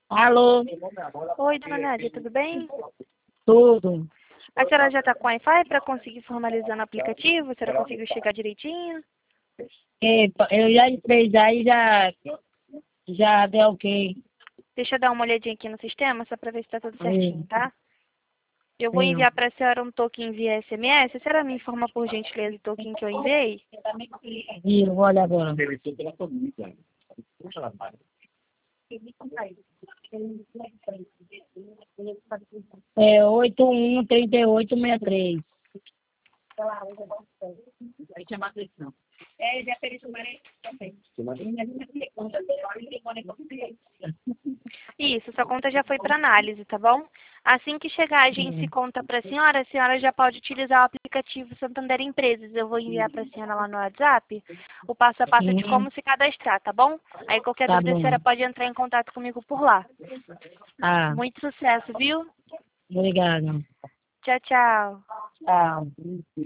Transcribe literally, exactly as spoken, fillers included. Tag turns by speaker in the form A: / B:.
A: Alô,
B: Oi, dona Nádia, tudo bem?
A: tudo.
B: A senhora já está com Wi-Fi para conseguir formalizar no aplicativo? A senhora conseguiu chegar direitinho?
A: Epa, eu já entrei já e já, já deu ok.
B: Deixa eu dar uma olhadinha aqui no sistema, só para ver se está tudo certinho,
A: Sim,
B: tá? Eu vou
A: sim.
B: enviar para a senhora um token via S M S. A senhora me informa por gentileza o token que eu enviei?
A: E eu vou olhar agora. É oito um trinta e oito sessenta e três.
B: Isso, sua conta já foi para análise, tá bom? Assim que chegar a agência e conta para a senhora, a senhora já pode utilizar o aplicativo Santander Empresas. Eu vou enviar para a senhora lá no WhatsApp o passo a passo de
A: Uhum,
B: como se cadastrar, tá bom? Aí qualquer
A: tá
B: dúvida a
A: bom.
B: senhora pode entrar em contato comigo por lá.
A: Ah,
B: Muito sucesso, viu?
A: obrigado.
B: Tchau, tchau.
A: Tchau.